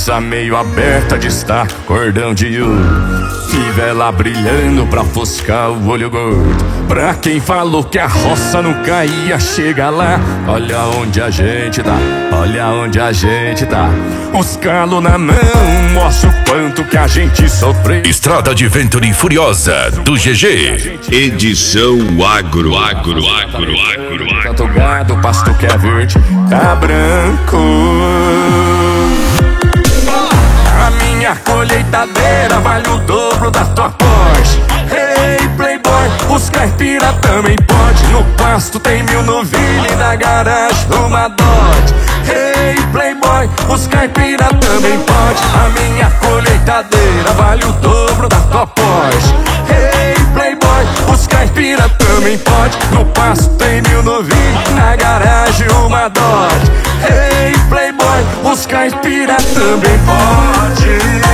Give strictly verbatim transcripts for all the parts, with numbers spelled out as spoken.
Calça meio aberta, destaca cordão de ouro, fivela brilhando pra ofuscar o olho gordo. Pra quem falou que a roça não caía, chega lá, olha onde a gente tá, olha onde a gente tá. Os calos na mão, mostra o quanto que a gente sofreu. Estrada de Venturi Furiosa, do G G. Edição Agro, Agro, Agro, Agro, Tanto gado, pasto que é verde, tá branco. A minha colheitadeira vale o dobro da tua Porsche. Hey playboy, os caipira também pode. No pasto tem mil novilha e na garagem uma Dodge. Hey playboy, os caipira também pode. A minha colheitadeira vale o dobro da tua Porsche. Hey playboy, os caipira também pode. No pasto tem mil novilha e na garagem uma Dodge. Hey playboy, os caipira também pode.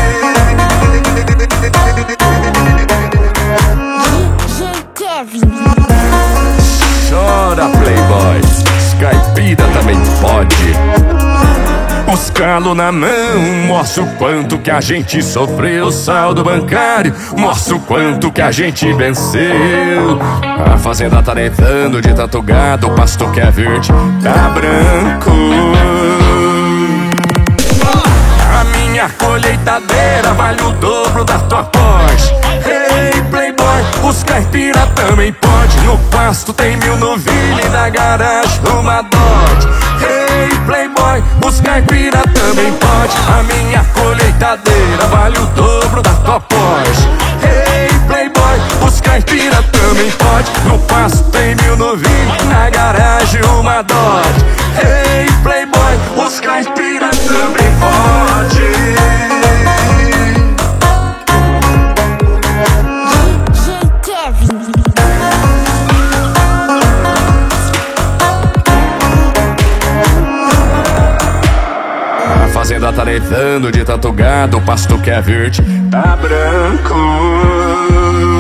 Chora playboy, os caipira também pode. Os calos na mão, mostra o quanto que a gente sofreu. Saldo bancário, mostra o quanto que a gente venceu. A fazenda tá levando de tanto gado, o pasto que é verde tá branco. A minha colheitadeira vale o dobro da tua Porsche. Hey playboy, os caipira também pode. No pasto tem mil novilha e na garagem uma Dodge. Hey playboy, os caipira também pode. A minha colheitadeira vale o dobro da tua Porsche. Hey playboy, os caipira também pode. No pasto tem mil novilha e na garagem uma Dodge. Hey playboy, os caipira também pode. A fazenda tá levando de tanto gado, o pasto que é verde tá branco.